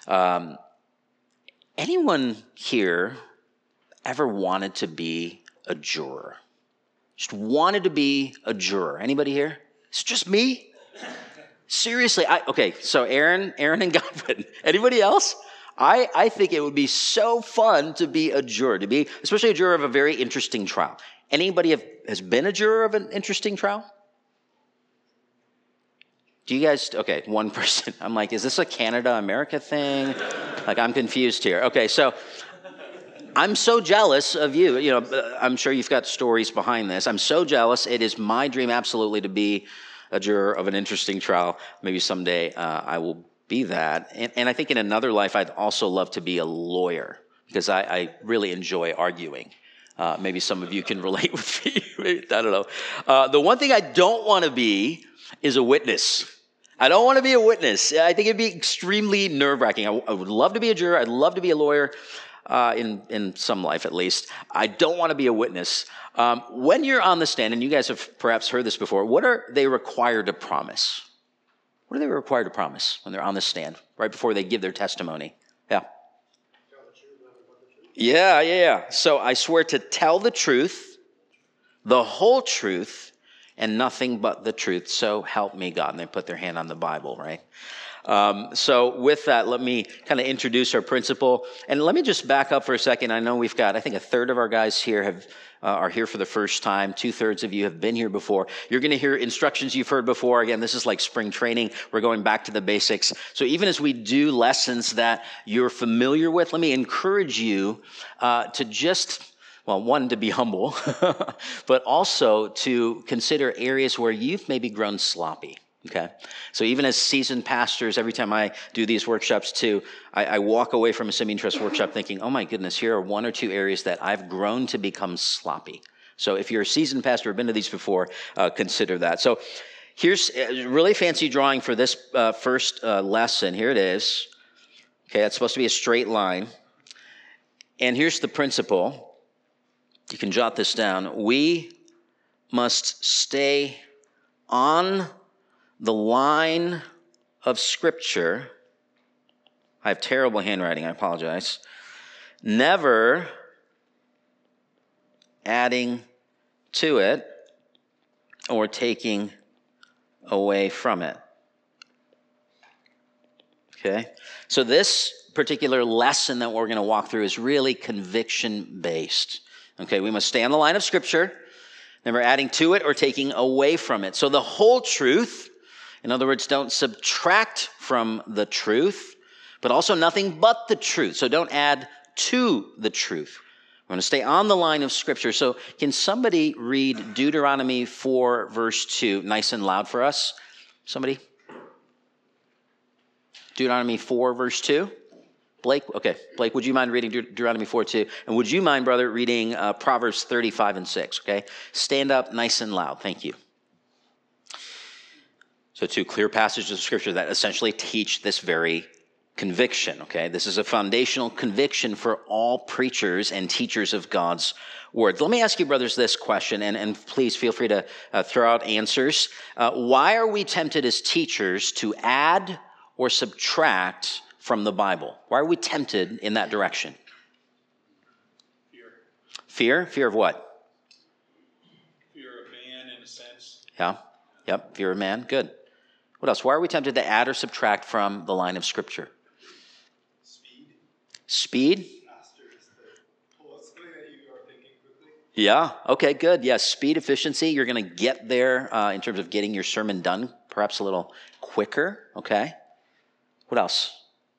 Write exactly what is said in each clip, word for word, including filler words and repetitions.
Um, anyone here ever wanted to be a juror? Just wanted to be a juror. Anybody here? It's just me? Seriously, I, okay, so Aaron, Aaron and Godwin. Anybody else? I, I think it would be so fun to be a juror, to be, especially a juror of a very interesting trial. Anybody have, has been a juror of an interesting trial? Do you guys, okay, one person. I'm like, is this a Canada-America thing? Like, I'm confused here. Okay, so I'm so jealous of you. You know, I'm sure you've got stories behind this. I'm so jealous. It is my dream absolutely to be a juror of an interesting trial. Maybe someday uh, I will be that. And, and I think in another life, I'd also love to be a lawyer because I, I really enjoy arguing. Uh, maybe some of you can relate with me. I don't know. Uh, the one thing I don't want to be is a witness. I don't want to be a witness. I think it'd be extremely nerve-wracking. I, I would love to be a juror. I'd love to be a lawyer. Uh, in, in some life at least. I don't want to be a witness. Um, when you're on the stand, and you guys have perhaps heard this before, what are they required to promise? What are they required to promise when they're on the stand, right before they give their testimony? Yeah. Yeah, yeah, yeah. So I swear to tell the truth, the whole truth, and nothing but the truth. So help me God. And they put their hand on the Bible, right? Um, so with that, let me kind of introduce our principal. And let me just back up for a second. I know we've got, I think a third of our guys here have uh, are here for the first time. Two-thirds of you have been here before. You're going to hear instructions you've heard before. Again, this is like spring training. We're going back to the basics. So even as we do lessons that you're familiar with, let me encourage you uh, to just... Well, one, to be humble, but also to consider areas where you've maybe grown sloppy, okay? So even as seasoned pastors, every time I do these workshops too, I, I walk away from a semi-trust workshop thinking, oh my goodness, here are one or two areas that I've grown to become sloppy. So if you're a seasoned pastor or been to these before, uh, consider that. So here's a really fancy drawing for this uh, first uh, lesson. Here it is. Okay, that's supposed to be a straight line. And here's the principle. You can jot this down. We must stay on the line of Scripture. I have terrible handwriting. I apologize. Never adding to it or taking away from it. Okay? So this particular lesson that we're going to walk through is really conviction-based. Okay, we must stay on the line of Scripture, never adding to it or taking away from it. So the whole truth, in other words, don't subtract from the truth, but also nothing but the truth. So don't add to the truth. We're going to stay on the line of Scripture. So can somebody read Deuteronomy four, verse two, nice and loud for us? Somebody? Deuteronomy four, verse two. Blake, okay. Blake, would you mind reading De- Deuteronomy four two? And would you mind, brother, reading uh, Proverbs thirty-five and six, okay? Stand up nice and loud. Thank you. So two clear passages of Scripture that essentially teach this very conviction, okay? This is a foundational conviction for all preachers and teachers of God's Word. Let me ask you, brothers, this question, and, and please feel free to uh, throw out answers. Uh, why are we tempted as teachers to add or subtract from the Bible? Why are we tempted in that direction? Fear. Fear? Fear of what? Fear of man, in a sense. Yeah. Yep. Fear of man. Good. What else? Why are we tempted to add or subtract from the line of Scripture? Speed. Speed? Faster is the whole something that you are thinking quickly. Yeah. Okay, good. Yes. Speed, efficiency. You're going to get there uh, in terms of getting your sermon done perhaps a little quicker. Okay. What else?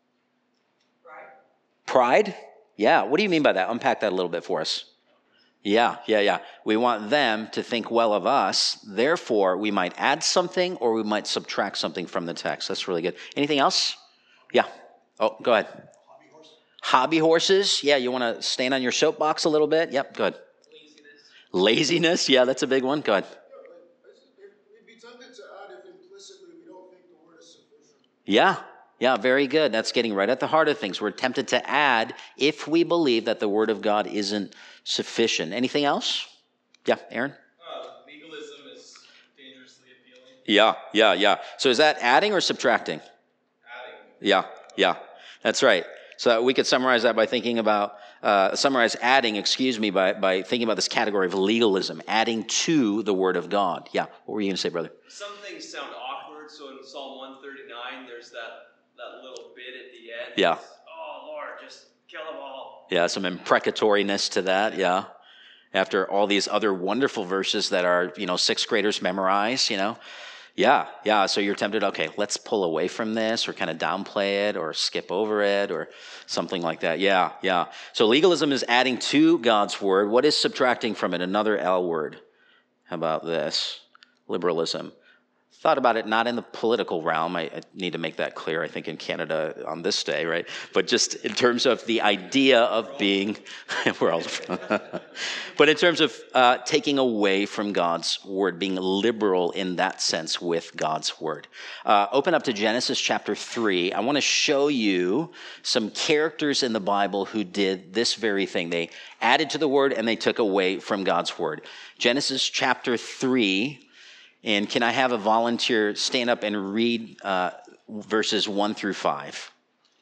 Pride? Yeah. What do you mean by that? Unpack that a little bit for us. Yeah, yeah, yeah. We want them to think well of us. Therefore, we might add something or we might subtract something from the text. That's really good. Anything else? Yeah. Oh, go ahead. Hobby horse. Hobby horses? Yeah, you want to stand on your soapbox a little bit? Yep, good. Laziness. Laziness? Yeah, that's a big one. Go ahead. We'd be tempted to add if implicitly we don't think the word is sufficient. Yeah. Yeah, very good. That's getting right at the heart of things. We're tempted to add if we believe that the Word of God isn't sufficient. Anything else? Yeah, Aaron? Uh, legalism is dangerously appealing. Yeah, yeah, yeah. So is that adding or subtracting? Adding. Yeah, yeah. that's right. So we could summarize that by thinking about, uh, summarize adding, excuse me, by, by thinking about this category of legalism, adding to the Word of God. Yeah, what were you going to say, brother? Some things sound awkward. So in Psalm one thirty-nine, there's that, that little bit at the end. Yeah. It's, oh, Lord, just kill them all. Yeah, some imprecatoriness to that, yeah. After all these other wonderful verses that are, you know, sixth graders memorize, you know. Yeah, yeah, so you're tempted, okay, let's pull away from this or kind of downplay it or skip over it or something like that. Yeah, yeah. So legalism is adding to God's word. What is subtracting from it? Another L word. How about this? Liberalism. Thought about it not in the political realm. I, I need to make that clear, I think, in Canada on this day, right? But just in terms of the idea of being, we're all, but in terms of uh, taking away from God's word, being liberal in that sense with God's word. Uh, open up to Genesis chapter three. I want to show you some characters in the Bible who did this very thing. They added to the word and they took away from God's word. Genesis chapter three. And can I have a volunteer stand up and read uh, verses one through five?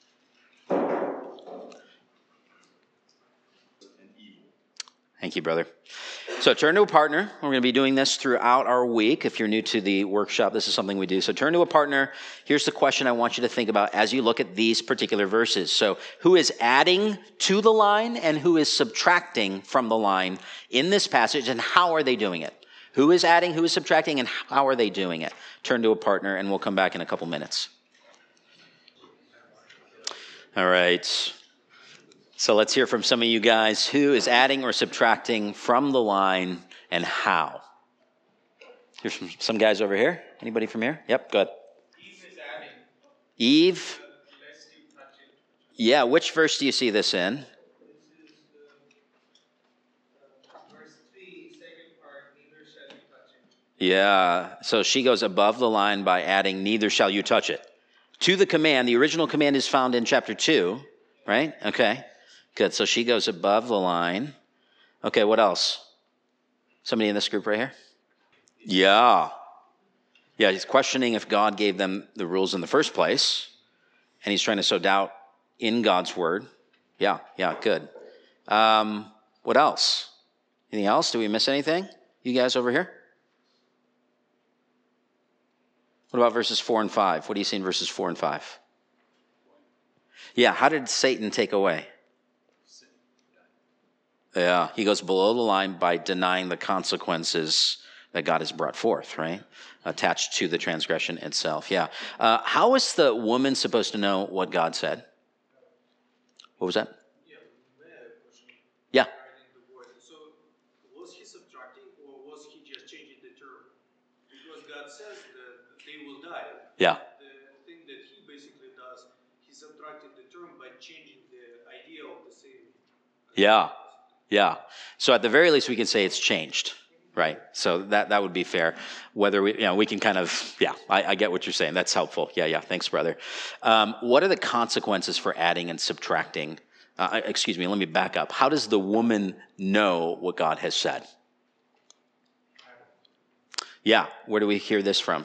Thank you, brother. So turn to a partner. We're going to be doing this throughout our week. If you're new to the workshop, this is something we do. So turn to a partner. Here's the question I want you to think about as you look at these particular verses. So who is adding to the line and who is subtracting from the line in this passage, and how are they doing it? Who is adding, who is subtracting, and how are they doing it? Turn to a partner, and we'll come back in a couple minutes. All right. So let's hear from some of you guys. Who is adding or subtracting from the line, and how? Here's some, some guys over here. Anybody from here? Yep, go ahead. Eve is adding. Eve? Lest you touch it. Yeah, which verse do you see this in? This is uh, uh, verse three, second part, neither shall you touch it. Yeah, so she goes above the line by adding, neither shall you touch it. To the command, the original command is found in chapter two, right? Okay, good. So she goes above the line. Okay, what else? Somebody in this group right here? Yeah. Yeah, he's questioning if God gave them the rules in the first place, and he's trying to sow doubt in God's word. Yeah, yeah, good. Um, what else? Anything else? Do we miss anything? You guys over here? What about verses four and five? What do you see in verses four and five? Yeah, how did Satan take away? Yeah, he goes below the line by denying the consequences that God has brought forth, right? Attached to the transgression itself. Yeah. Uh, how is the woman supposed to know what God said? What was that? Yeah, may I have a question? Yeah. Regarding the word. So, was he subtracting or was he just changing the term? Because God says that they will die. Yeah. The thing that he basically does, he subtracted the term by changing the idea of the same. Yeah. Yeah. So at the very least, we can say it's changed, right? So that, that would be fair. Whether we, you know, we can kind of, yeah, I, I get what you're saying. That's helpful. Yeah, yeah. Thanks, brother. Um, what are the consequences for adding and subtracting? Uh, excuse me, let me back up. How does the woman know what God has said? Yeah. Where do we hear this from?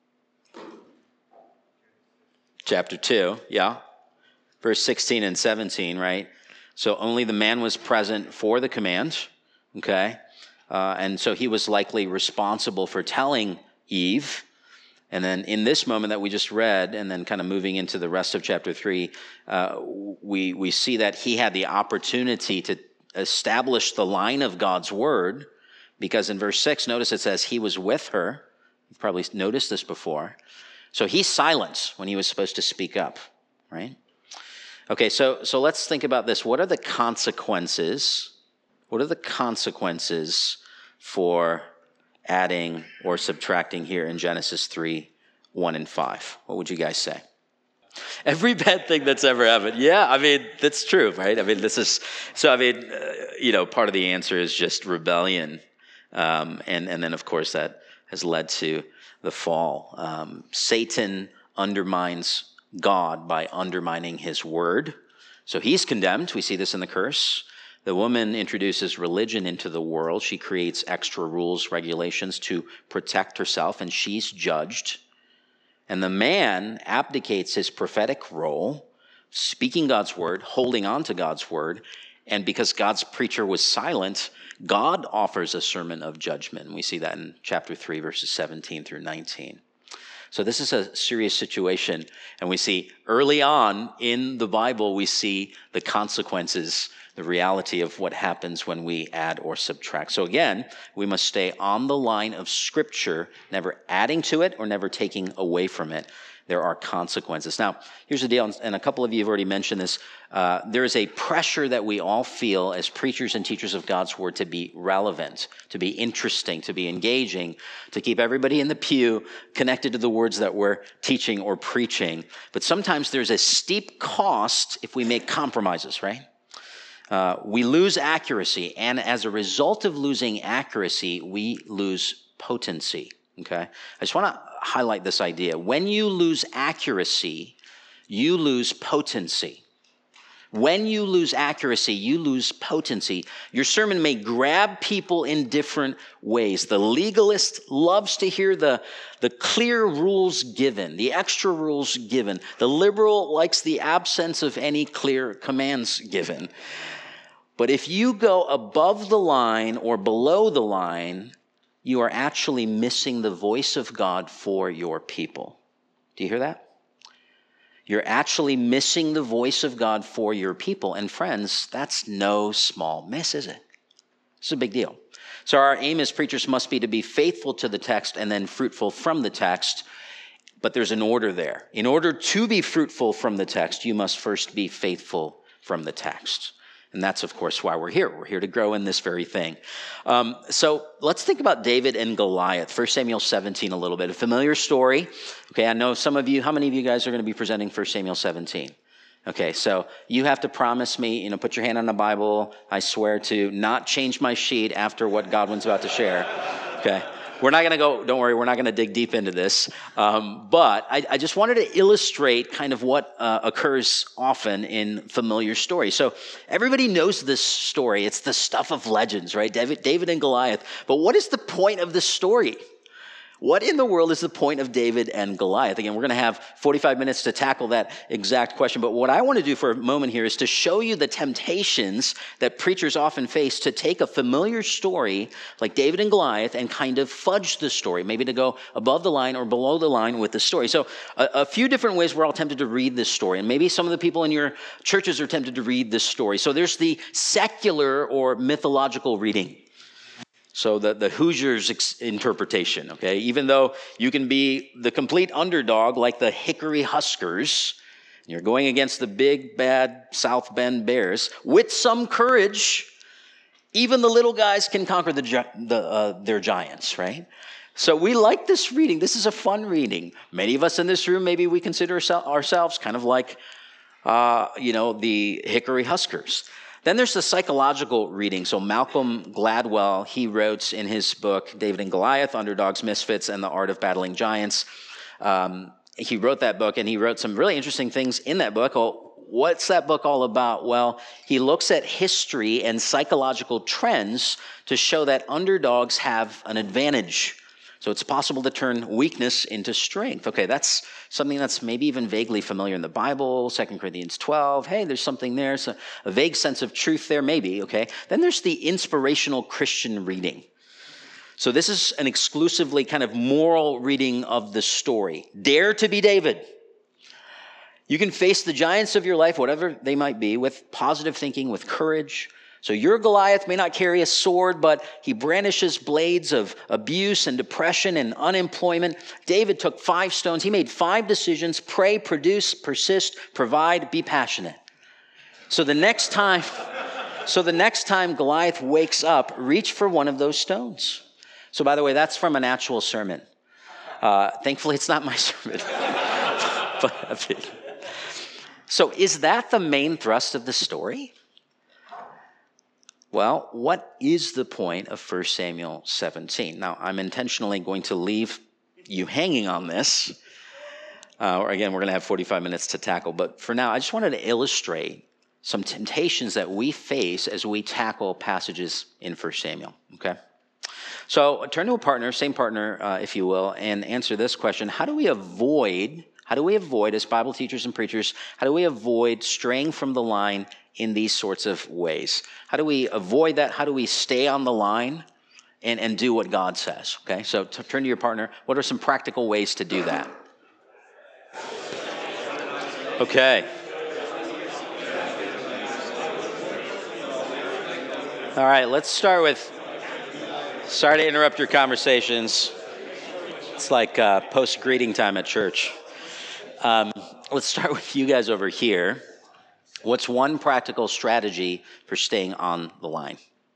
Chapter two. Yeah. Verse sixteen and seventeen, right? So only the man was present for the command, okay? Uh, and so he was likely responsible for telling Eve. And then in this moment that we just read, and then kind of moving into the rest of chapter three, uh, we, we see that he had the opportunity to establish the line of God's word, because in verse six, notice it says he was with her. You've probably noticed this before. So he's silent when he was supposed to speak up, right? Okay, so so let's think about this. What are the consequences? What are the consequences for adding or subtracting here in Genesis three, one and five? What would you guys say? Every bad thing that's ever happened. Yeah, I mean, that's true, right? I mean, this is, so I mean, uh, you know, part of the answer is just rebellion. Um, and, and then, of course, that has led to the fall. Um, Satan undermines God by undermining his word. So he's condemned. We see this in the curse. The woman introduces religion into the world. She creates extra rules, regulations to protect herself, and she's judged. And the man abdicates his prophetic role speaking God's word, holding on to God's word, and because God's preacher was silent, God offers a sermon of judgment. We see that in chapter three, verses seventeen through nineteen. So this is a serious situation, and we see early on in the Bible, we see the consequences, the reality of what happens when we add or subtract. So again, we must stay on the line of Scripture, never adding to it or never taking away from it. There are consequences. Now, here's the deal, and a couple of you have already mentioned this. Uh, there is a pressure that we all feel as preachers and teachers of God's word to be relevant, to be interesting, to be engaging, to keep everybody in the pew connected to the words that we're teaching or preaching. But sometimes there's a steep cost if we make compromises, right? Uh, we lose accuracy, and as a result of losing accuracy, we lose potency. Okay, I just want to highlight this idea. When you lose accuracy, you lose potency. When you lose accuracy, you lose potency. Your sermon may grab people in different ways. The legalist loves to hear the, the clear rules given, the extra rules given. The liberal likes the absence of any clear commands given. But if you go above the line or below the line, you are actually missing the voice of God for your people. Do you hear that? You're actually missing the voice of God for your people. And friends, that's no small miss, is it? It's a big deal. So our aim as preachers must be to be faithful to the text and then fruitful from the text. But there's an order there. In order to be fruitful from the text, you must first be faithful from the text. And that's, of course, why we're here. We're here to grow in this very thing. Um, so let's think about David and Goliath. First Samuel seventeen a little bit. A familiar story. Okay, I know some of you, how many of you guys are going to be presenting First Samuel seventeen? Okay, so you have to promise me, you know, put your hand on the Bible. I swear to not change my sheet after what Godwin's about to share. Okay. We're not going to go, don't worry, we're not going to dig deep into this. Um, but I, I just wanted to illustrate kind of what uh, occurs often in familiar stories. So everybody knows this story. It's the stuff of legends, right? David, David and Goliath. But what is the point of the story? What in the world is the point of David and Goliath? Again, we're going to have forty-five minutes to tackle that exact question. But what I want to do for a moment here is to show you the temptations that preachers often face to take a familiar story like David and Goliath and kind of fudge the story, maybe to go above the line or below the line with the story. So a, a few different ways we're all tempted to read this story. And maybe some of the people in your churches are tempted to read this story. So there's the secular or mythological reading. So the, the Hoosiers ex- interpretation, okay? Even though you can be the complete underdog like the Hickory Huskers, you're going against the big, bad South Bend Bears, with some courage, even the little guys can conquer the, gi- the uh, their giants, right? So we like this reading. This is a fun reading. Many of us in this room, maybe we consider ourselves kind of like, uh, you know, the Hickory Huskers. Then there's the psychological reading. So Malcolm Gladwell, he wrote in his book, David and Goliath, Underdogs, Misfits, and the Art of Battling Giants. Um, he wrote that book, and he wrote some really interesting things in that book. Well, what's that book all about? Well, he looks at history and psychological trends to show that underdogs have an advantage. So it's possible to turn weakness into strength. Okay, that's something that's maybe even vaguely familiar in the Bible, Second Corinthians twelve. Hey, there's something there. So a vague sense of truth there, maybe, okay? Then there's the inspirational Christian reading. So this is an exclusively kind of moral reading of the story. Dare to be David. You can face the giants of your life, whatever they might be, with positive thinking, with courage. So your Goliath may not carry a sword, but he brandishes blades of abuse and depression and unemployment. David took five stones. He made five decisions: pray, produce, persist, provide, be passionate. So the next time, so the next time Goliath wakes up, reach for one of those stones. So by the way, that's from an actual sermon. Uh, thankfully, it's not my sermon. but, so is that the main thrust of the story? Well, what is the point of First Samuel seventeen? Now, I'm intentionally going to leave you hanging on this. Uh, or again, we're going to have forty-five minutes to tackle. But for now, I just wanted to illustrate some temptations that we face as we tackle passages in First Samuel, okay? So turn to a partner, same partner, uh, if you will, and answer this question. How do we avoid, How do we avoid, as Bible teachers and preachers, how do we avoid straying from the line in these sorts of ways? How do we avoid that? How do we stay on the line and, and do what God says? Okay, so t- turn to your partner. What are some practical ways to do that? Okay. All right, let's start with, sorry to interrupt your conversations. It's like uh, post-greeting time at church. Um, let's start with you guys over here. What's one practical strategy for staying on the line?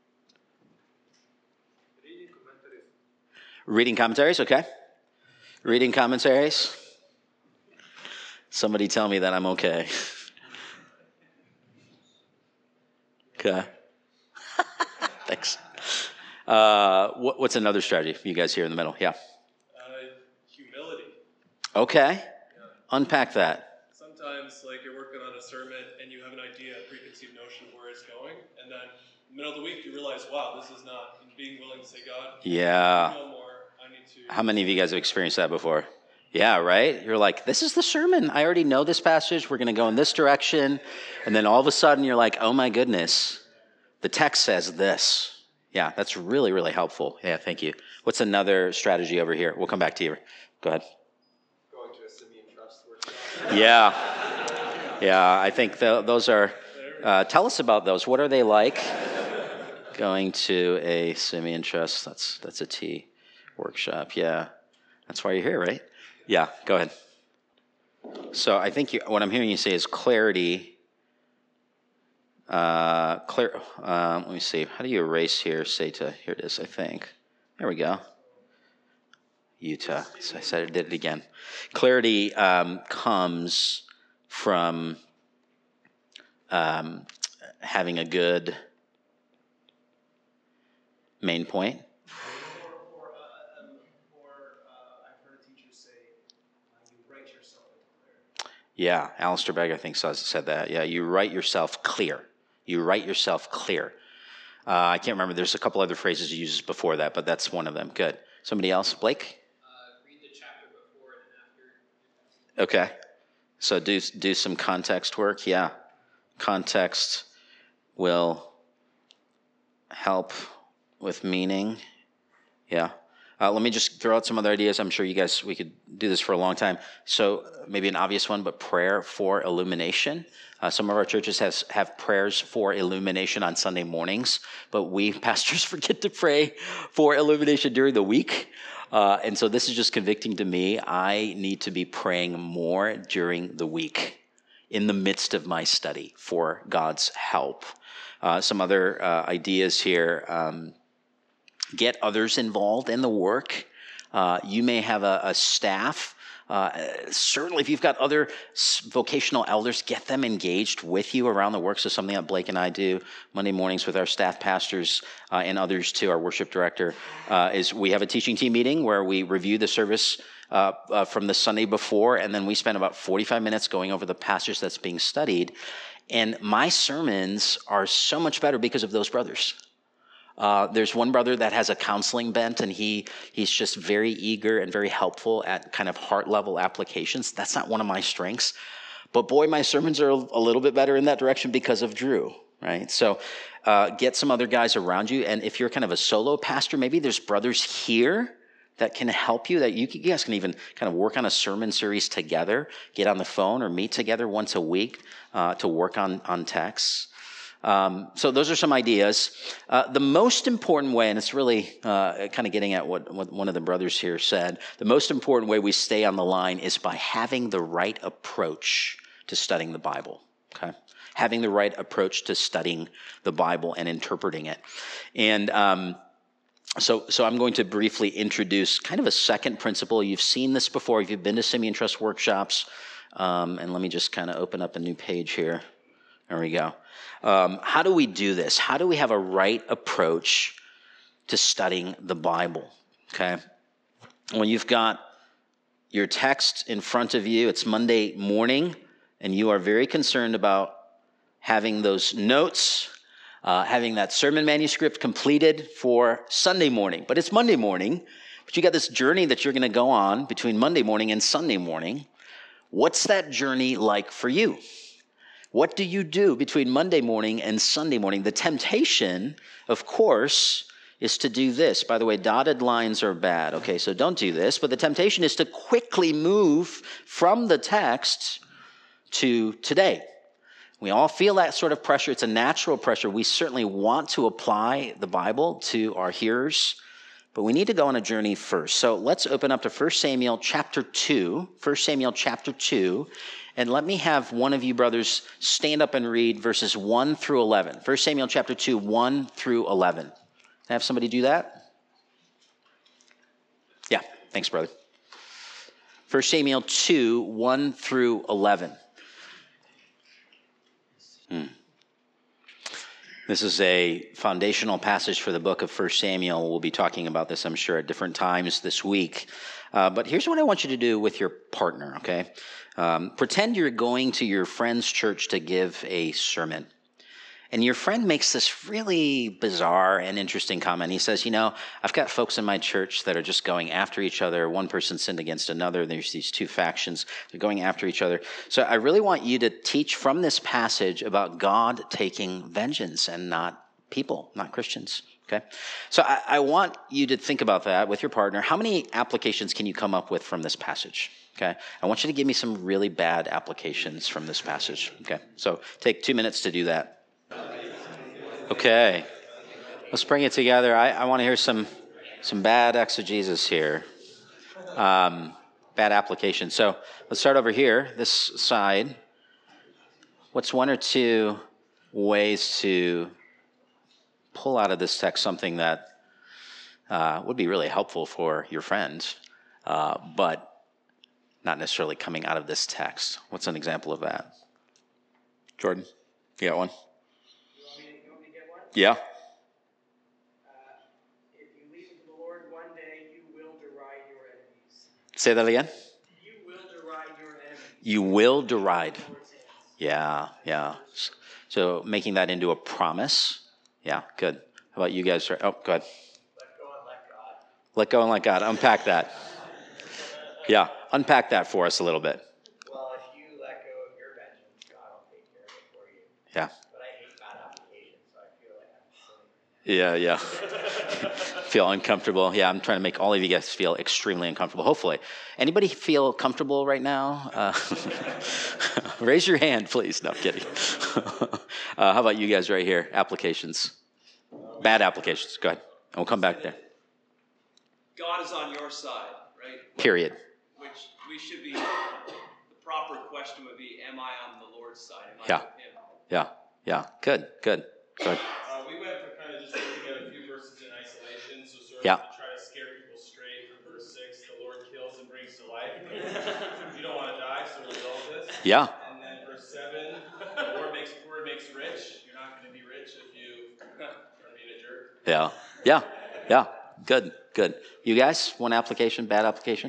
Reading commentaries. Reading commentaries, okay. Reading commentaries. Somebody tell me that I'm okay. Okay. Thanks. Uh, what, what's another strategy? You guys here in the middle, yeah. Uh, humility. Okay. Yeah. Unpack that. Sometimes, like, you're working on a sermon and you have an idea, a preconceived notion of where it's going, and then in the middle of the week you realize, wow, this is not, and being willing to say, God, Yeah. you know more, I need to... How many of you guys have experienced that before? Yeah, right? You're like, this is the sermon. I already know this passage. We're going to go in this direction. And then all of a sudden you're like, oh my goodness, the text says this. Yeah, that's really, really helpful. Yeah, thank you. What's another strategy over here? We'll come back to you. Go ahead. Going to a Simeon Trust workshop. Yeah. Yeah, I think th- those are, uh, tell us about those. What are they like? Going to a Simeon Trust, that's that's a T workshop. Yeah, that's why you're here, right? Yeah, go ahead. So I think you, what I'm hearing you say is clarity. Uh, clear. Um, let me see. How do you erase here? Say to, here it is, I think. There we go. Utah. So I said I did it again. Clarity um, comes from um, having a good main point. Or, or, uh, um, or uh, I've heard teachers say, uh, you write yourself into clarity. Yeah, Alistair Begg, I think, says- said that. Yeah, you write yourself clear. You write yourself clear. Uh, I can't remember. There's a couple other phrases he uses before that, but that's one of them. Good. Somebody else? Blake? Uh, read the chapter before and after. Okay. So do do some context work. Yeah. Context will help with meaning. Yeah. Uh, let me just throw out some other ideas. I'm sure you guys, we could do this for a long time. So maybe an obvious one, but prayer for illumination. Uh, some of our churches has, have prayers for illumination on Sunday mornings, but we pastors forget to pray for illumination during the week. Uh, and so this is just convicting to me. I need to be praying more during the week in the midst of my study for God's help. Uh, some other uh, ideas here. Um, Get others involved in the work. Uh, you may have a, a staff. Uh, certainly, if you've got other vocational elders, get them engaged with you around the work. So something that Blake and I do Monday mornings with our staff pastors uh, and others too, our worship director, uh, is we have a teaching team meeting where we review the service uh, uh, from the Sunday before, and then we spend about forty-five minutes going over the passage that's being studied. And my sermons are so much better because of those brothers. Uh, there's one brother that has a counseling bent, and he he's just very eager and very helpful at kind of heart-level applications. That's not one of my strengths. But boy, my sermons are a little bit better in that direction because of Drew, right? So uh, get some other guys around you. And if you're kind of a solo pastor, maybe there's brothers here that can help you, that you, you guys can even kind of work on a sermon series together, get on the phone or meet together once a week uh, to work on, on texts. Um, so those are some ideas. Uh, the most important way, and it's really uh, kind of getting at what, what one of the brothers here said, the most important way we stay on the line is by having the right approach to studying the Bible, okay? Having the right approach to studying the Bible and interpreting it. And um, so, so I'm going to briefly introduce kind of a second principle. You've seen this before if you've been to Simeon Trust workshops. Um, and let me just kind of open up a new page here. There we go. Um, how do we do this? How do we have a right approach to studying the Bible? Okay. Well, you've got your text in front of you. It's Monday morning, and you are very concerned about having those notes, uh, having that sermon manuscript completed for Sunday morning. But it's Monday morning, but you got this journey that you're going to go on between Monday morning and Sunday morning. What's that journey like for you? What do you do between Monday morning and Sunday morning? The temptation, of course, is to do this. By the way, dotted lines are bad. Okay, so don't do this. But the temptation is to quickly move from the text to today. We all feel that sort of pressure. It's a natural pressure. We certainly want to apply the Bible to our hearers, but we need to go on a journey first. So let's open up to First Samuel chapter two. First Samuel chapter two. And let me have one of you brothers stand up and read verses one through eleven. First Samuel chapter two, one through eleven. Can I have somebody do that? Yeah, thanks, brother. First Samuel two, one through eleven. Hmm. This is a foundational passage for the book of First Samuel. We'll be talking about this, I'm sure, at different times this week. Uh, but here's what I want you to do with your partner, okay? Um, pretend you're going to your friend's church to give a sermon. And your friend makes this really bizarre and interesting comment. He says, you know, I've got folks in my church that are just going after each other. One person sinned against another. There's these two factions. They're going after each other. So I really want you to teach from this passage about God taking vengeance and not people, not Christians. Okay? So I, I want you to think about that with your partner. How many applications can you come up with from this passage? Okay? I want you to give me some really bad applications from this passage. Okay? So take two minutes to do that. Okay, let's bring it together. I, I want to hear some some bad exegesis here, um, bad application. So let's start over here, this side. What's one or two ways to pull out of this text something that uh, would be really helpful for your friend, uh, but not necessarily coming out of this text? What's an example of that? Jordan, you got one? Yeah. Uh, if you leave the Lord one day, you will deride your enemies. Say that again. You will deride your enemies. You will deride. Yeah, yeah. So making that into a promise. Yeah, good. How about you guys? Oh, go ahead. Let go and let God. Let go and let God. Unpack that. Yeah, unpack that for us a little bit. Well, if you let go of your vengeance, God will take care of it for you. Yeah. But I hate bad application, so I feel like I'm silly. Yeah, yeah. Feel uncomfortable. Yeah, I'm trying to make all of you guys feel extremely uncomfortable, hopefully. Anybody feel comfortable right now? Uh, raise your hand, please. No, I'm kidding. uh, how about you guys right here? Applications. Bad applications. Go ahead. And we'll come back there. God is on your side, right? Period. Which we should be, the proper question would be, am I on the Lord's side? Am I Yeah. with him? Yeah, yeah. Good, good, good. Uh, we went for kind of just looking at a few verses in isolation, so sort of Yeah. to try to scare people straight from verse six, the Lord kills and brings to life. You don't want to die, so resolve this. Yeah, And then verse seven, the Lord makes poor, makes rich. You're not going to be rich if you are being a jerk. yeah, yeah, yeah. Good, good. You guys, one application, bad application?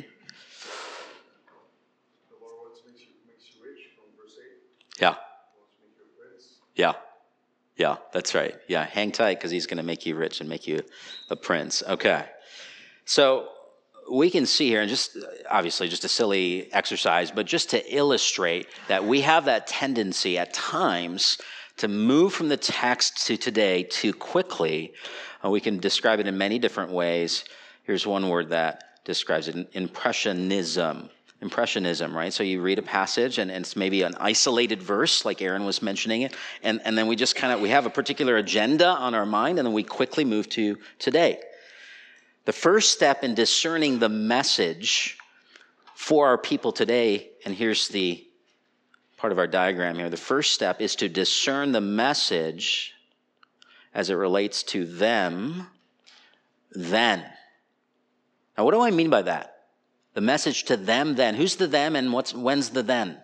The Lord wants to make you, makes you rich from verse eight. Yeah, He wants to make you a prince. yeah, yeah, that's right. Yeah, hang tight because he's going to make you rich and make you a prince. Okay. So we can see here, and just obviously just a silly exercise, but just to illustrate that we have that tendency at times to move from the text to today too quickly. Uh, we can describe it in many different ways. Here's one word that describes it: impressionism. Impressionism, right? So you read a passage and, and it's maybe an isolated verse, like Aaron was mentioning it, and, and then we just kind of, we have a particular agenda on our mind, and then we quickly move to today. The first step in discerning the message for our people today, and here's the part of our diagram here, the first step is to discern the message as it relates to them then. Now, what do I mean by that? The message to them then. Who's the them and what's when's the then?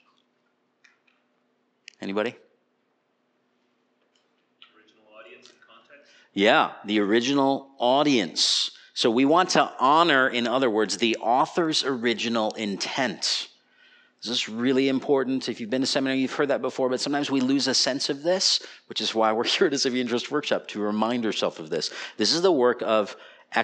Anybody? Original audience and context? Yeah, the original audience. So we want to honor, in other words, the author's original intent. This is really important. If you've been to seminary, you've heard that before, but sometimes we lose a sense of this, which is why we're here at a Savvy Interest Workshop, to remind ourselves of this. This is the work of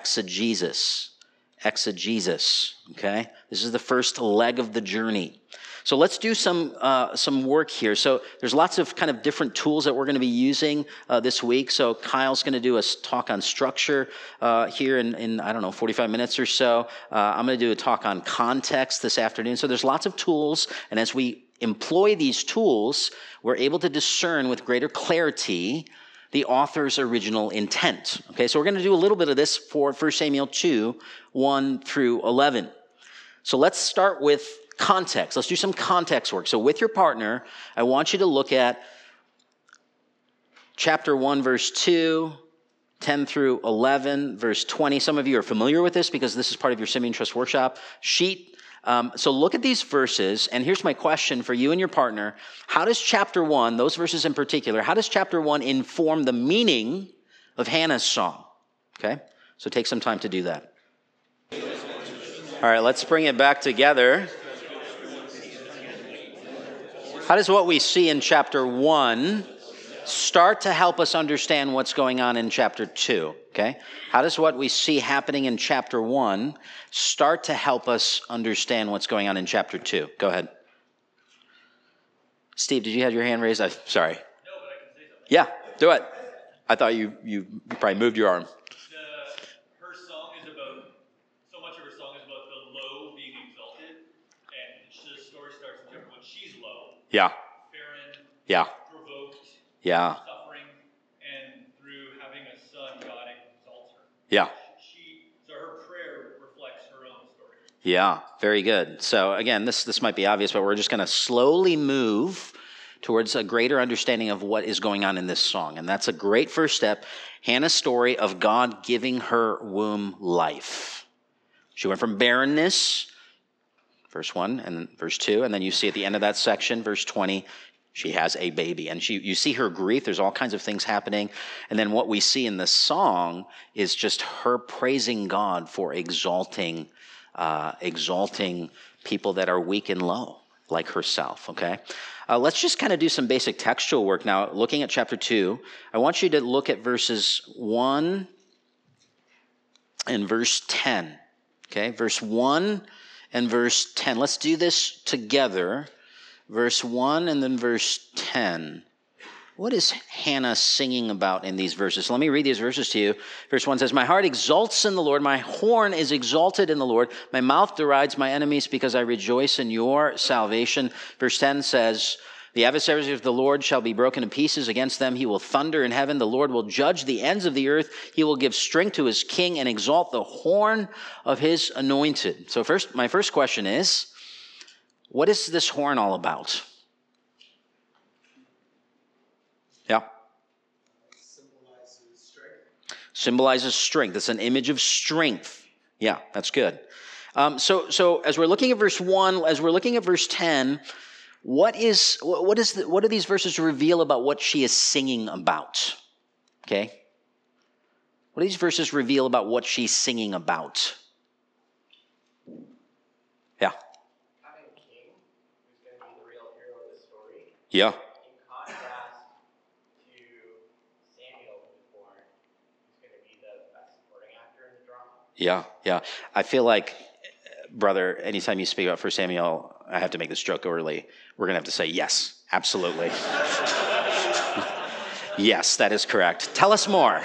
exegesis. Exegesis, okay? This is the first leg of the journey. So let's do some uh, some work here. So there's lots of kind of different tools that we're going to be using uh, this week. So Kyle's going to do a talk on structure uh, here in, in, I don't know, forty-five minutes or so. Uh, I'm going to do a talk on context this afternoon. So there's lots of tools, and as we employ these tools, we're able to discern with greater clarity the author's original intent. Okay, so we're going to do a little bit of this for First Samuel two, one through eleven. So let's start with context. Let's do some context work. So with your partner, I want you to look at chapter one, verse two, ten through eleven, verse twenty. Some of you are familiar with this because this is part of your Simeon Trust Workshop sheet. Um, so look at these verses, and here's my question for you and your partner. How does chapter one, those verses in particular, how does chapter one inform the meaning of Hannah's song? Okay, so take some time to do that. All right, let's bring it back together. How does what we see in chapter one start to help us understand what's going on in chapter two? Okay? How does what we see happening in chapter one start to help us understand what's going on in chapter two? Go ahead. Steve, did you have your hand raised? I'm sorry. No, but I can say something. Yeah, do it. I thought you, you probably moved your arm. The, her song is about, so much of her song is about the low being exalted, and the story starts in chapter one. She's low, Yeah, barren, yeah, provoked, yeah, suffering, and through having a son, God exalts her. yeah. She, so her prayer reflects her own story. Yeah, very good. So again, this this might be obvious, but we're just going to slowly move towards a greater understanding of what is going on in this song. And that's a great first step. Hannah's story of God giving her womb life. She went from barrenness, verse one, and then verse two, and then you see at the end of that section, verse twenty, she has a baby. And she, you see her grief. There's all kinds of things happening. And then what we see in the song is just her praising God for exalting Uh, exalting people that are weak and low, like herself, okay? Uh, let's just kind of do some basic textual work now. Looking at chapter two, I want you to look at verses one and verse ten, okay? Verse one and verse ten. Let's do this together. Verse one and then verse ten. What is Hannah singing about in these verses? Let me read these verses to you. Verse one says, "My heart exults in the Lord. My horn is exalted in the Lord. My mouth derides my enemies because I rejoice in your salvation." Verse ten says, "The adversaries of the Lord shall be broken to pieces. Against them he will thunder in heaven. The Lord will judge the ends of the earth. He will give strength to his king and exalt the horn of his anointed." So first, my first question is, what is this horn all about? Yeah. Symbolizes strength. Symbolizes strength. It's an image of strength. Yeah, that's good. Um, so, so as we're looking at verse one, as we're looking at verse ten, what is what is the, what do these verses reveal about what she is singing about? Okay. What do these verses reveal about what she's singing about? Yeah. Having a king who's going to be the real hero of the story. Yeah. In contrast to Samuel, who's born, who's going to be the best supporting actor in the drama. Yeah, yeah. I feel like, brother, anytime you speak about First Samuel, I have to make this joke early. We're going to have to say, yes, absolutely. Yes, that is correct. Tell us more.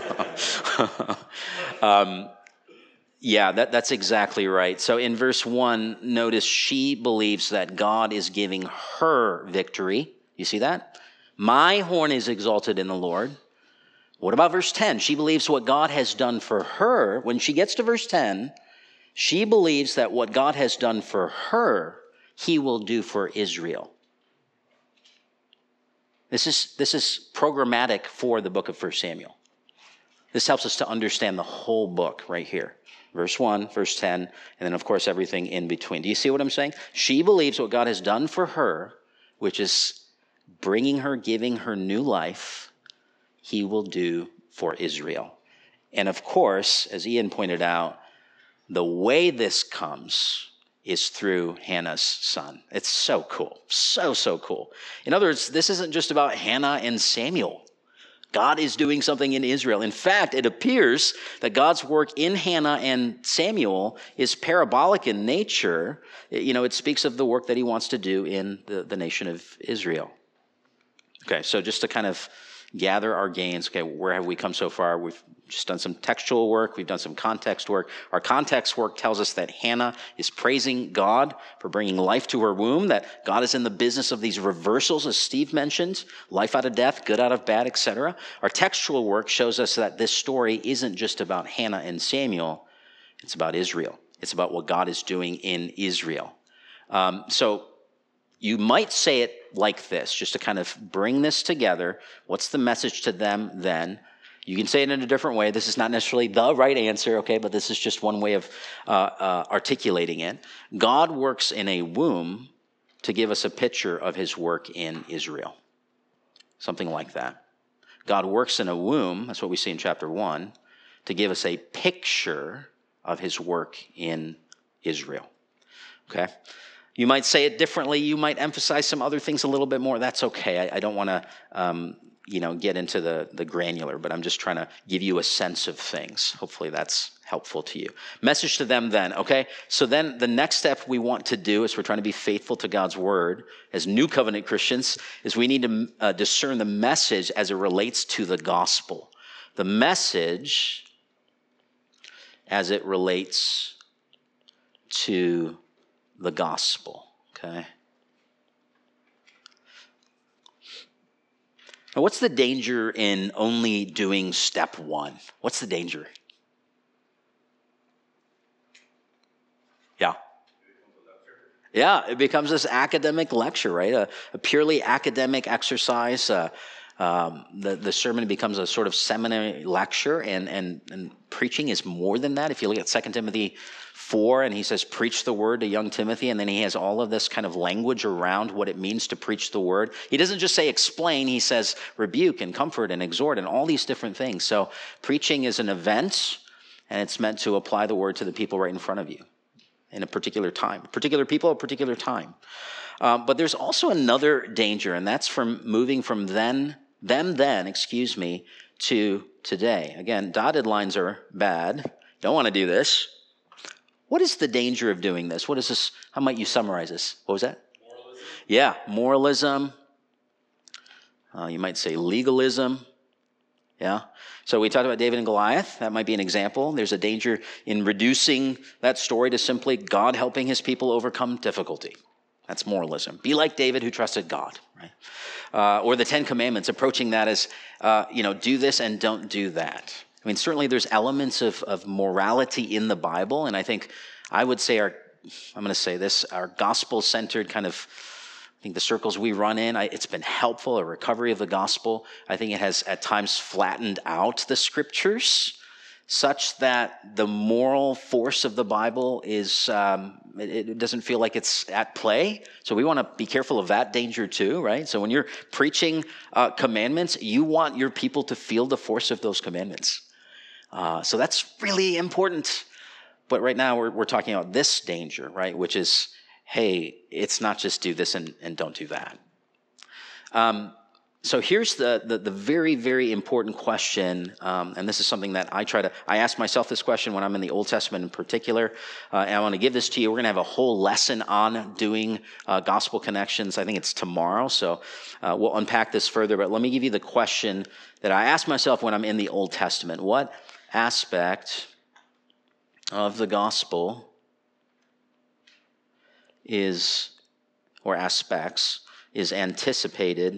um, yeah, that, that's exactly right. So in verse one, notice she believes that God is giving her victory. You see that? My horn is exalted in the Lord. What about verse ten? She believes what God has done for her. When she gets to verse ten, she believes that what God has done for her, he will do for Israel. This is, this is programmatic for the book of First Samuel. This helps us to understand the whole book right here. Verse one, verse ten, and then, of course, everything in between. Do you see what I'm saying? She believes what God has done for her, which is bringing her, giving her new life, he will do for Israel. And, of course, as Ian pointed out, the way this comes is through Hannah's son. It's so cool. So, so cool. In other words, this isn't just about Hannah and Samuel. God is doing something in Israel. In fact, it appears that God's work in Hannah and Samuel is parabolic in nature. You know, it speaks of the work that he wants to do in the, the nation of Israel. Okay, so just to kind of gather our gains, okay, where have we come so far? We've just done some textual work. We've done some context work. Our context work tells us that Hannah is praising God for bringing life to her womb, that God is in the business of these reversals, as Steve mentioned, life out of death, good out of bad, et cetera. Our textual work shows us that this story isn't just about Hannah and Samuel. It's about Israel. It's about what God is doing in Israel. Um, so you might say it like this, just to kind of bring this together. What's the message to them then? You can say it in a different way. This is not necessarily the right answer, okay, but this is just one way of uh, uh, articulating it. God works in a womb to give us a picture of his work in Israel. Something like that. God works in a womb, that's what we see in chapter one, to give us a picture of his work in Israel. Okay? You might say it differently. You might emphasize some other things a little bit more. That's okay. I, I don't want to, um, you know, get into the, the granular, but I'm just trying to give you a sense of things. Hopefully that's helpful to you. Message to them then, okay? So then the next step we want to do, as we're trying to be faithful to God's word as New Covenant Christians, is we need to uh, discern the message as it relates to the gospel. The message as it relates to the gospel, okay? Now, what's the danger in only doing step one? What's the danger? Yeah. Yeah, it becomes this academic lecture, right? A, a purely academic exercise. Uh, um, the, the sermon becomes a sort of seminary lecture, and, and, and preaching is more than that. If you look at Second Timothy four, and he says, preach the word to young Timothy, and then he has all of this kind of language around what it means to preach the word. He doesn't just say explain, he says rebuke and comfort and exhort and all these different things. So preaching is an event, and it's meant to apply the word to the people right in front of you in a particular time, particular people, a particular time. Um, but there's also another danger, and that's from moving from then, them then, excuse me, to today. Again, dotted lines are bad. Don't want to do this. What is the danger of doing this? What is this? How might you summarize this? What was that? Moralism. Yeah, moralism. Uh, you might say legalism. Yeah. So we talked about David and Goliath. That might be an example. There's a danger in reducing that story to simply God helping his people overcome difficulty. That's moralism. Be like David who trusted God, right? Uh, or the Ten Commandments, approaching that as, uh, you know, do this and don't do that. I mean, certainly there's elements of, of morality in the Bible, and I think I would say our, I'm going to say this, our gospel-centered kind of, I think the circles we run in, I, it's been helpful, a recovery of the gospel. I think it has at times flattened out the scriptures such that the moral force of the Bible is, um, it, it doesn't feel like it's at play. So we want to be careful of that danger too, right? So when you're preaching uh, commandments, you want your people to feel the force of those commandments. Uh, so that's really important. But right now we're, we're talking about this danger, right? Which is, hey, it's not just do this and, and don't do that. Um, so here's the, the, the very, very important question. Um, and this is something that I try to, I ask myself this question when I'm in the Old Testament in particular. Uh, and I want to give this to you. We're going to have a whole lesson on doing uh, gospel connections. I think it's tomorrow. So uh, we'll unpack this further. But let me give you the question that I ask myself when I'm in the Old Testament. What aspect of the gospel is, or aspects, is anticipated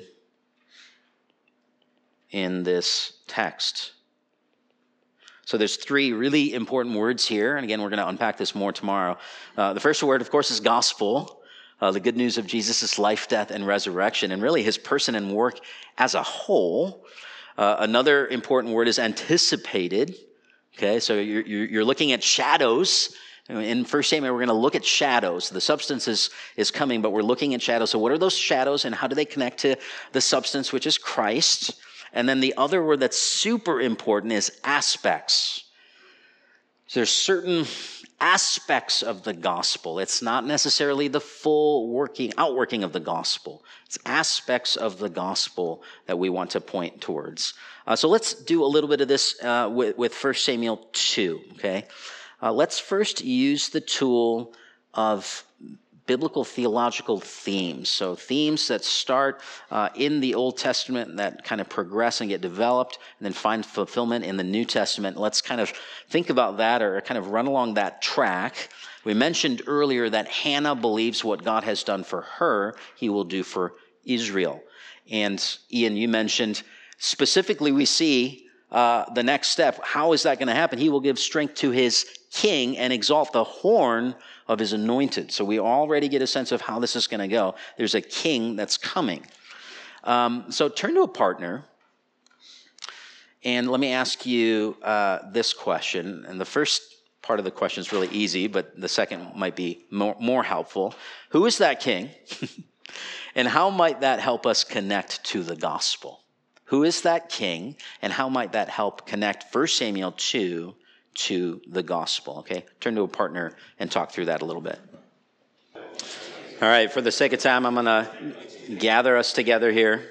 in this text? So there's three really important words here. And again, we're going to unpack this more tomorrow. Uh, the first word, of course, is gospel. Uh, the good news of Jesus' life, death, and resurrection, and really his person and work as a whole. Uh, another important word is anticipated. Okay, so you're, you're looking at shadows. In First Samuel, we're going to look at shadows. The substance is, is coming, but we're looking at shadows. So what are those shadows, and how do they connect to the substance, which is Christ? And then the other word that's super important is aspects. So there's certain aspects of the gospel. It's not necessarily the full working, outworking of the gospel. It's aspects of the gospel that we want to point towards. Uh, so let's do a little bit of this uh, with, with First Samuel two, okay? Uh, let's first use the tool of biblical theological themes. So themes that start uh, in the Old Testament that kind of progress and get developed and then find fulfillment in the New Testament. Let's kind of think about that or kind of run along that track. We mentioned earlier that Hannah believes what God has done for her, he will do for Israel. And Ian, you mentioned specifically we see uh, the next step. How is that going to happen? He will give strength to his king and exalt the horn of his anointed. So we already get a sense of how this is going to go. There's a king that's coming. Um, so turn to a partner, and let me ask you uh, this question. And the first part of the question is really easy, but the second might be more, more helpful. Who is that king? And how might that help us connect to the gospel? Who is that king, and how might that help connect First Samuel two to the gospel? Okay, turn to a partner and talk through that a little bit. All right, for the sake of time, I'm going to gather us together here.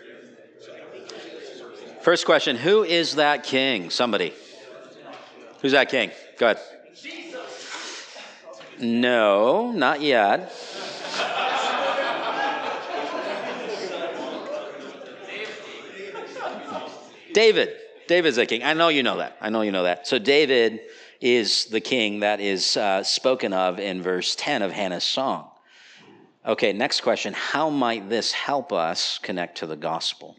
First question, who is that king? Somebody. Who's that king? Go ahead. No, not yet. David. David's the king. I know you know that. I know you know that. So David is the king that is uh, spoken of in verse ten of Hannah's song. Okay, next question. How might this help us connect to the gospel?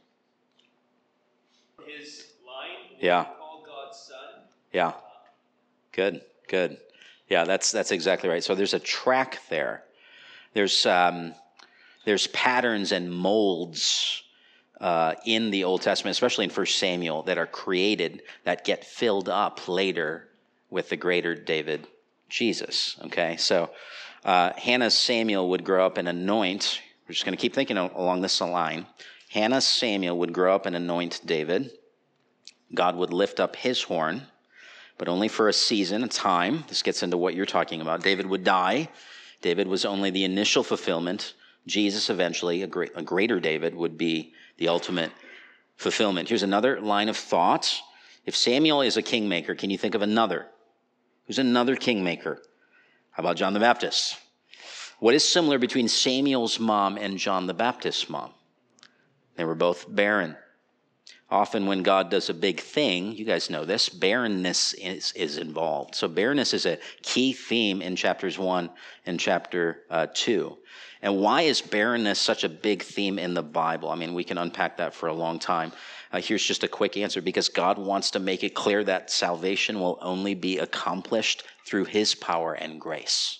His line, Yeah. call God's son. Yeah. Good, good. Yeah, that's that's exactly right. So there's a track there. There's um, there's patterns and molds Uh, in the Old Testament, especially in First Samuel, that are created that get filled up later with the greater David, Jesus. Okay, so uh, Hannah's Samuel would grow up and anoint. We're just going to keep thinking along this line. Hannah's Samuel would grow up and anoint David. God would lift up his horn, but only for a season, a time. This gets into what you're talking about. David would die. David was only the initial fulfillment. Jesus eventually, a, great, a greater David, would be the ultimate fulfillment. Here's another line of thought. If Samuel is a kingmaker, can you think of another? Who's another kingmaker? How about John the Baptist? What is similar between Samuel's mom and John the Baptist's mom? They were both barren. Often when God does a big thing, you guys know this, barrenness is, is involved. So barrenness is a key theme in chapters one and chapter uh, two. And why is barrenness such a big theme in the Bible? I mean, we can unpack that for a long time. Uh, here's just a quick answer. Because God wants to make it clear that salvation will only be accomplished through his power and grace.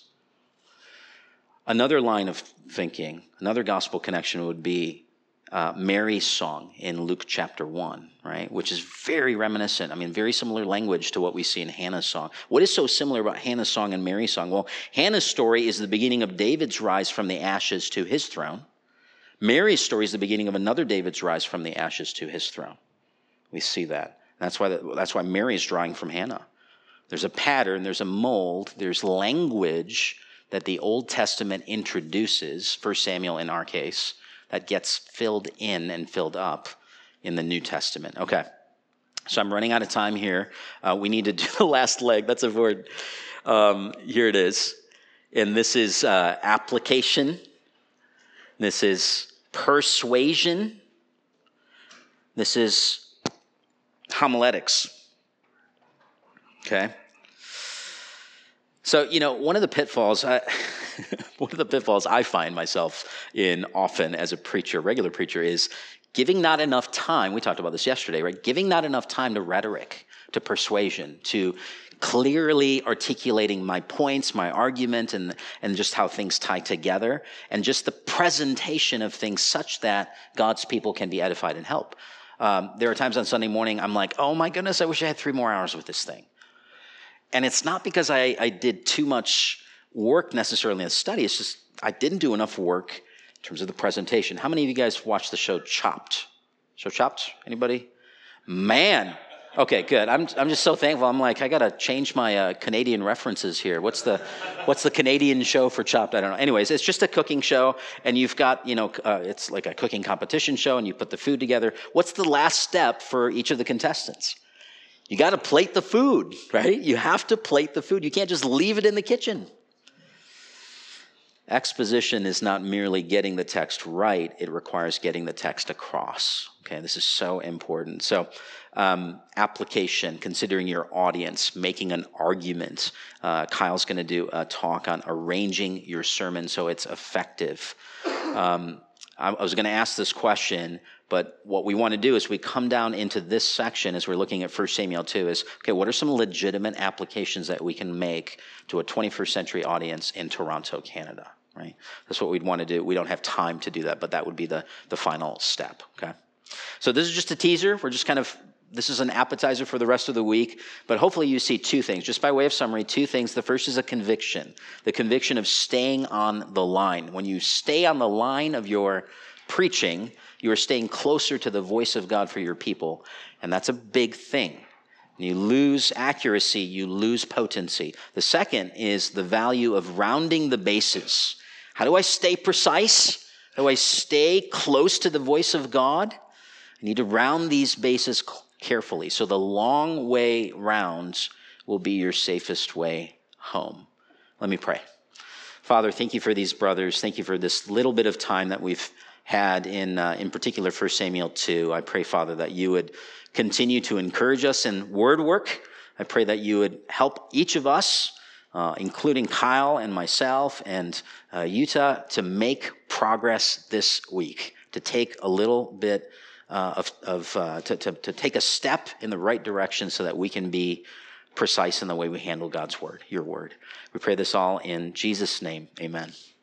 Another line of thinking, another gospel connection would be uh, Mary's song in Luke chapter one, right? Which is very reminiscent. I mean, very similar language to what we see in Hannah's song. What is so similar about Hannah's song and Mary's song? Well, Hannah's story is the beginning of David's rise from the ashes to his throne. Mary's story is the beginning of another David's rise from the ashes to his throne. We see that. That's why, that's why Mary is drawing from Hannah. There's a pattern, there's a mold, there's language that the Old Testament introduces, First Samuel in our case, that gets filled in and filled up in the New Testament. Okay, so I'm running out of time here. Uh, we need to do the last leg. That's a word. Um, here it is. And this is uh, application. This is persuasion. This is homiletics. Okay. So, you know, one of the pitfalls, I, one of the pitfalls I find myself in often as a preacher, regular preacher, is giving not enough time. We talked about this yesterday, right? Giving not enough time to rhetoric, to persuasion, to clearly articulating my points, my argument, and, and just how things tie together, and just the presentation of things such that God's people can be edified and help. Um, there are times on Sunday morning I'm like, oh my goodness, I wish I had three more hours with this thing. And it's not because I, I did too much work necessarily in the study. It's just I didn't do enough work in terms of the presentation. How many of you guys watched the show Chopped? Show Chopped? Anybody? Man, Okay, good. I'm I'm just so thankful. I'm like, I gotta change my uh, Canadian references here. What's the what's the Canadian show for Chopped? I don't know. Anyways, it's just a cooking show, and you've got, you know, uh, it's like a cooking competition show, and you put the food together. What's the last step for each of the contestants? You got to plate the food, right? You have to plate the food. You can't just leave it in the kitchen. Exposition is not merely getting the text right, it requires getting the text across. Okay, this is so important. So, um, application, considering your audience, making an argument. Uh, Kyle's going to do a talk on arranging your sermon so it's effective. Um, I, I was going to ask this question, but what we want to do is we come down into this section as we're looking at First Samuel two is, okay, what are some legitimate applications that we can make to a twenty-first century audience in Toronto, Canada? Right? That's what we'd want to do. We don't have time to do that, but that would be the, the final step, okay? So this is just a teaser. We're just kind of, this is an appetizer for the rest of the week, but hopefully you see two things. Just by way of summary, two things. The first is a conviction, the conviction of staying on the line. When you stay on the line of your preaching, you are staying closer to the voice of God for your people, and that's a big thing. You lose accuracy, you lose potency. The second is the value of rounding the bases. How do I stay precise? How do I stay close to the voice of God? I need to round these bases carefully. So the long way round will be your safest way home. Let me pray. Father, thank you for these brothers. Thank you for this little bit of time that we've had in, uh, in particular, First Samuel two. I pray, Father, that you would continue to encourage us in word work. I pray that you would help each of us, uh, including Kyle and myself and uh, Utah, to make progress this week, to take a little bit uh, of, of uh, to, to, to take a step in the right direction so that we can be precise in the way we handle God's word, your word. We pray this all in Jesus' name. Amen.